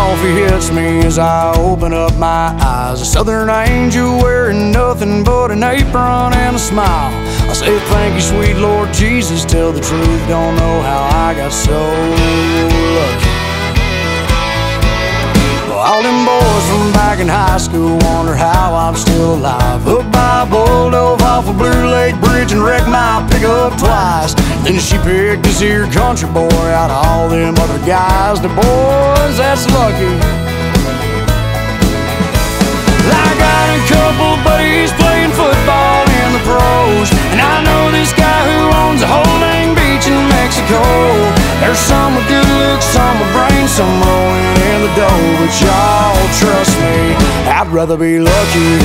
coffee hits me as I open up my eyes. A southern angel wearing nothing but an apron and a smile. I say thank you, sweet Lord Jesus, tell the truth, don't know how I got so lucky. Well, all them boys from back in high school wonder how I'm still alive. Up by a bull, dove off a Blue Lake Bridge and wrecked my pickup twice. Then she picked this here country boy out of all them other guys. The boys, that's lucky. I got a couple buddies playing football in the pros, and I know this guy who owns a whole dang beach in Mexico. There's some with good looks, some with brains, some rolling in the dough. But y'all trust me, I'd rather be lucky.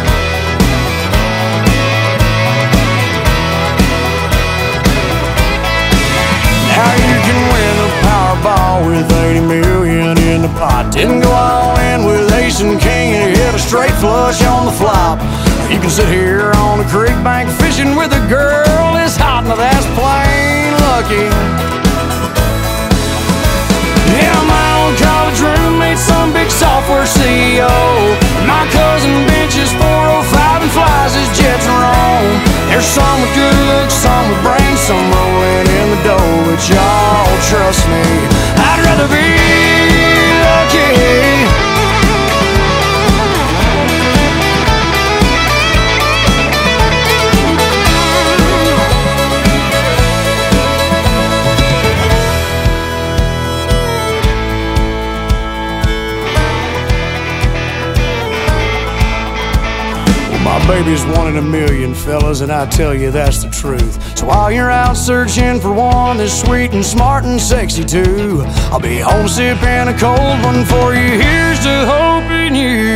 Now you can win the Powerball with 80 million in the pot. Didn't go all in with ace and king and hit a straight flush on the flop. You can sit here on the creek bank fishing with a girl that's hot. Now that's plain lucky. Yeah, my old college roommate, some big software CEO. My cousin benches 405 and flies his jets in Rome. There's some with good looks, some with brains, some rolling in the dough. But y'all trust me, I'd rather be lucky. My baby's one in a million, fellas, and I tell you that's the truth. So while you're out searching for one that's sweet and smart and sexy too, I'll be home sipping a cold one for you. Here's to hoping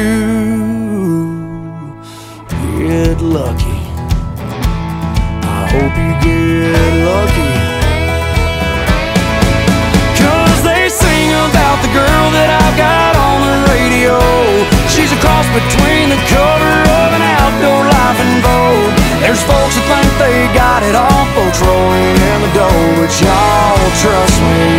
you get lucky. I hope you get lucky. 'Cause they sing about the girl that I've got on the radio. She's a cross between the cover of an outdoor life and Vogue. There's folks that think they got it all, folks rolling in the dough. But y'all trust me,